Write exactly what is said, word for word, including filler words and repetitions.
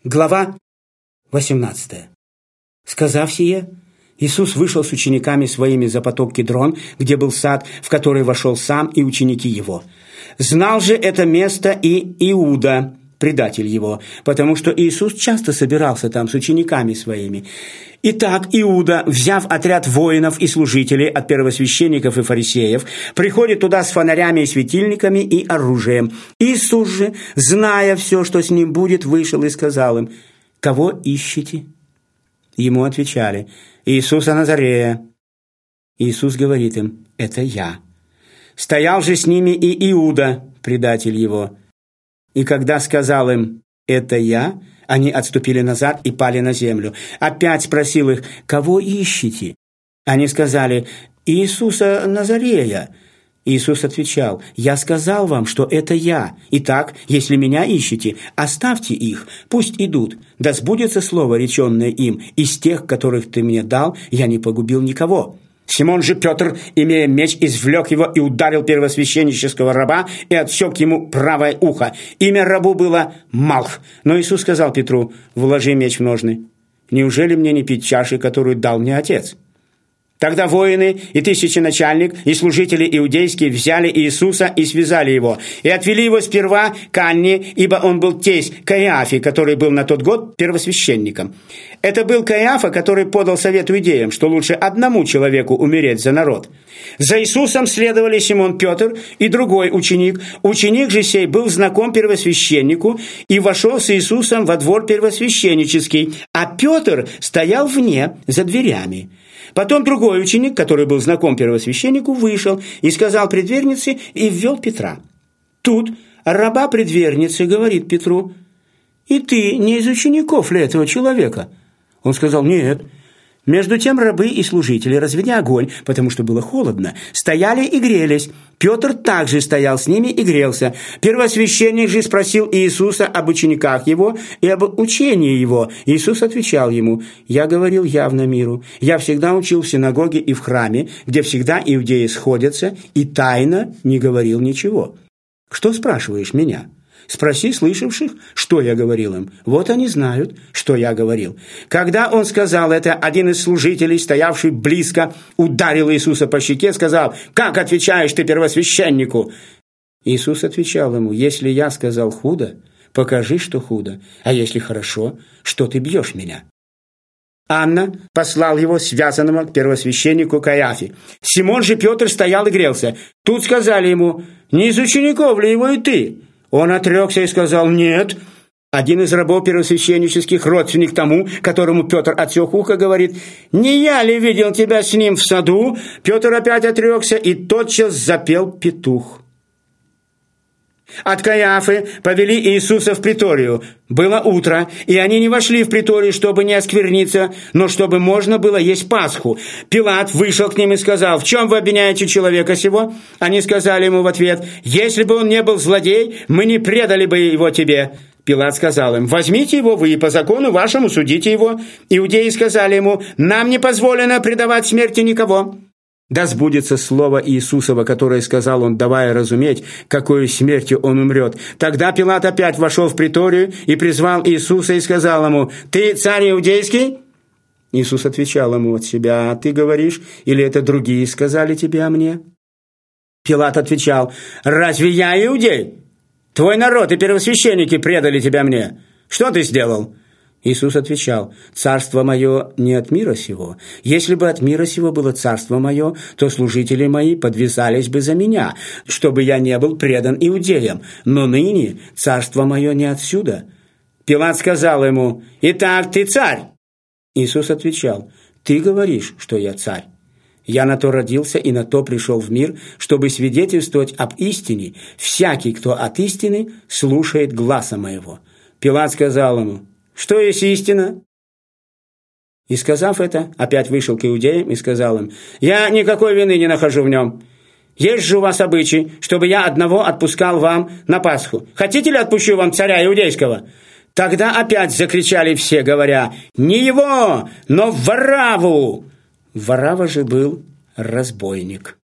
Глава восемнадцатая. Сказав сие, Иисус вышел с учениками своими за поток Кидрон, где был сад, в который вошел сам и ученики его. Знал же это место и Иуда, предатель его, потому что Иисус часто собирался там с учениками своими. Итак, Иуда, взяв отряд воинов и служителей от первосвященников и фарисеев, приходит туда с фонарями и светильниками и оружием. Иисус же, зная все, что с ним будет, вышел и сказал им: «Кого ищете?» Ему отвечали: «Иисуса Назарея». Иисус говорит им: «Это я». Стоял же с ними и Иуда, предатель его. И когда сказал им: «Это я», они отступили назад и пали на землю. Опять спросил их: «Кого ищете?» Они сказали: «Иисуса Назарея». Иисус отвечал: «Я сказал вам, что это я. Итак, если меня ищете, оставьте их, пусть идут. Да сбудется слово, реченное им: из тех, которых ты мне дал, я не погубил никого». Симон же Петр, имея меч, извлек его и ударил первосвященнического раба и отсек ему правое ухо. Имя рабу было Малх. Но Иисус сказал Петру: «Вложи меч в ножны. Неужели мне не пить чаши, которую дал мне Отец?» Тогда воины и тысяченачальник, и служители иудейские взяли Иисуса и связали его, и отвели его сперва к Анне, ибо он был тесть Каиафе, который был на тот год первосвященником. Это был Каиафа, который подал совет иудеям, что лучше одному человеку умереть за народ. За Иисусом следовали Симон Петр и другой ученик. Ученик же сей был знаком первосвященнику и вошел с Иисусом во двор первосвященнический, а Петр стоял вне, за дверями. Потом другой ученик, который был знаком первосвященнику, вышел и сказал предвернице и ввел Петра. Тут раба предверницы говорит Петру: «И ты не из учеников ли этого человека?» Он сказал: «Нет». Между тем рабы и служители, разведя огонь, потому что было холодно, стояли и грелись. Петр также стоял с ними и грелся. Первосвященник же спросил Иисуса об учениках его и об учении его. Иисус отвечал ему: «Я говорил явно миру. Я всегда учил в синагоге и в храме, где всегда иудеи сходятся, и тайно не говорил ничего. Что спрашиваешь меня? Спроси слышавших, что я говорил им. Вот они знают, что я говорил». Когда он сказал это, один из служителей, стоявший близко, ударил Иисуса по щеке, сказал: «Как отвечаешь ты первосвященнику?» Иисус отвечал ему: «Если я сказал худо, покажи, что худо, а если хорошо, что ты бьешь меня». Анна послал его связанного к первосвященнику Каиафе. Симон же Петр стоял и грелся. Тут сказали ему: «Не из учеников ли его и ты?» Он отрекся и сказал: «Нет». Один из рабов первосвященнических, родственник тому, которому Петр отсек ухо, говорит: «Не я ли видел тебя с ним в саду?» Петр опять отрекся, и тотчас запел петух. От Каиафы повели Иисуса в приторию. Было утро, и они не вошли в приторию, чтобы не оскверниться, но чтобы можно было есть Пасху. Пилат вышел к ним и сказал: «В чем вы обвиняете человека сего?» Они сказали ему в ответ: «Если бы он не был злодей, мы не предали бы его тебе». Пилат сказал им: «Возьмите его вы и по закону вашему судите его». Иудеи сказали ему: «Нам не позволено предавать смерти никого». Да сбудется слово Иисусова, которое сказал он, давая разуметь, какой смертью он умрет. Тогда Пилат опять вошел в приторию и призвал Иисуса и сказал ему: «Ты царь иудейский?» Иисус отвечал ему от себя: «А ты говоришь, или это другие сказали тебе о мне?» Пилат отвечал: «Разве я иудей? Твой народ и первосвященники предали тебя мне. Что ты сделал?» Иисус отвечал: «Царство мое не от мира сего. Если бы от мира сего было царство мое, то служители мои подвязались бы за меня, чтобы я не был предан иудеям. Но ныне царство мое не отсюда». Пилат сказал ему: «Итак, ты царь?» Иисус отвечал: «Ты говоришь, что я царь. Я на то родился и на то пришел в мир, чтобы свидетельствовать об истине. Всякий, кто от истины, слушает гласа моего». Пилат сказал ему: «Что есть истина?» И, сказав это, опять вышел к иудеям и сказал им: «Я никакой вины не нахожу в нем. Есть же у вас обычай, чтобы я одного отпускал вам на Пасху. Хотите ли, отпущу вам царя иудейского?» Тогда опять закричали все, говоря: «Не его, но Варавву!» Варавва же был разбойник.